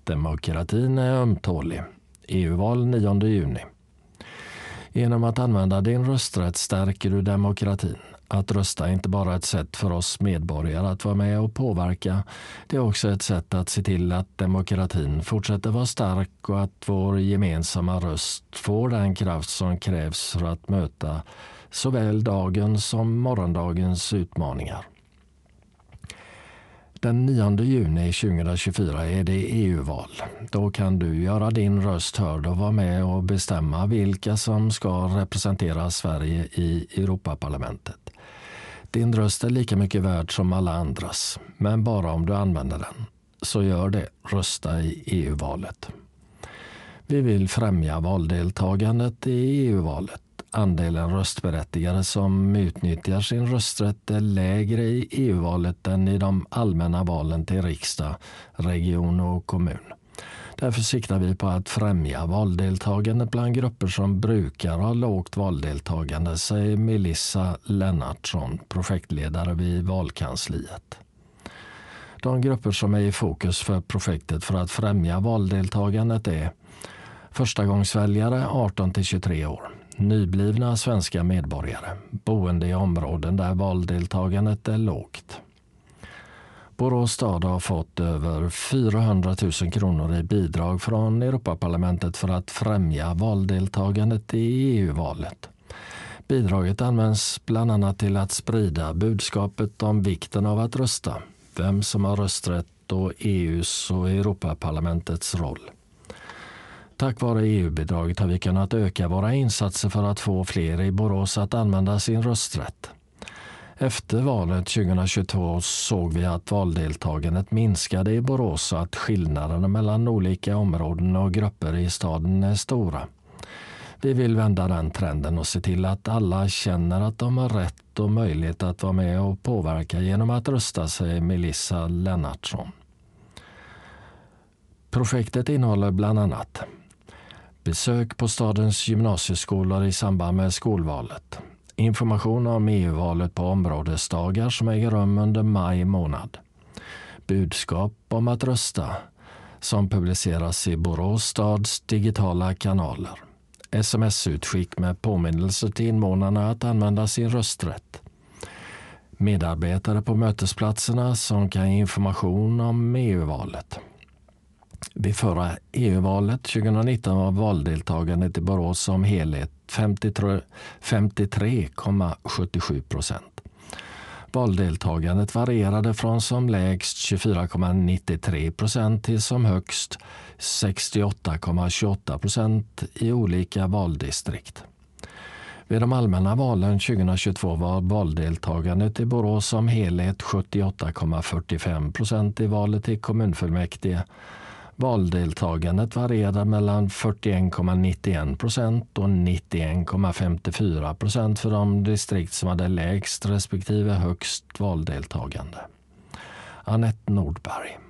demokratin är ömtålig. EU-val 9 juni. Genom att använda din rösträtt stärker du demokratin. Att rösta är inte bara ett sätt för oss medborgare att vara med och påverka. Det är också ett sätt att se till att demokratin fortsätter vara stark och att vår gemensamma röst får den kraft som krävs för att möta såväl dagens som morgondagens utmaningar. Den 9 juni 2024 är det EU-val. Då kan du göra din röst hörd och vara med och bestämma vilka som ska representera Sverige i Europaparlamentet. Din röst är lika mycket värd som alla andras, men bara om du använder den. Så gör det, rösta i EU-valet. Vi vill främja valdeltagandet i EU-valet. Andelen röstberättigade som utnyttjar sin rösträtt är lägre i EU-valet än i de allmänna valen till riksdag, region och kommun. Därför siktar vi på att främja valdeltagandet bland grupper som brukar ha lågt valdeltagande, säger Melissa Lennartsson, projektledare vid valkansliet. De grupper som är i fokus för projektet för att främja valdeltagandet är förstagångsväljare 18-23 år, nyblivna svenska medborgare, boende i områden där valdeltagandet är lågt. Borås stad har fått över 400 000 kronor i bidrag från Europaparlamentet för att främja valdeltagandet i EU-valet. Bidraget används bland annat till att sprida budskapet om vikten av att rösta, vem som har rösträtt och EUs och Europaparlamentets roll. Tack vare EU-bidraget har vi kunnat öka våra insatser för att få fler i Borås att använda sin rösträtt. Efter valet 2022 såg vi att valdeltagandet minskade i Borås och att skillnaderna mellan olika områden och grupper i staden är stora. Vi vill vända den trenden och se till att alla känner att de har rätt och möjlighet att vara med och påverka genom att rösta, säger Melissa Lennartsson. Projektet innehåller bland annat besök på stadens gymnasieskolor i samband med skolvalet. Information om EU-valet på områdesdagar som äger rum under maj månad. Budskap om att rösta som publiceras i Borås stads digitala kanaler. SMS-utskick med påminnelser till invånarna att använda sin rösträtt. Medarbetare på mötesplatserna som kan ge information om EU-valet. Vid förra EU-valet 2019 var valdeltagandet i Borås som helhet 53,77%. Valdeltagandet varierade från som lägst 24,93% till som högst 68,28% i olika valdistrikt. Vid de allmänna valen 2022 var valdeltagandet i Borås som helhet 78,45% i valet till kommunfullmäktige. Valdeltagandet varierade mellan 41,91% och 91,54% för de distrikt som hade lägst respektive högst valdeltagande. Anette Nordberg.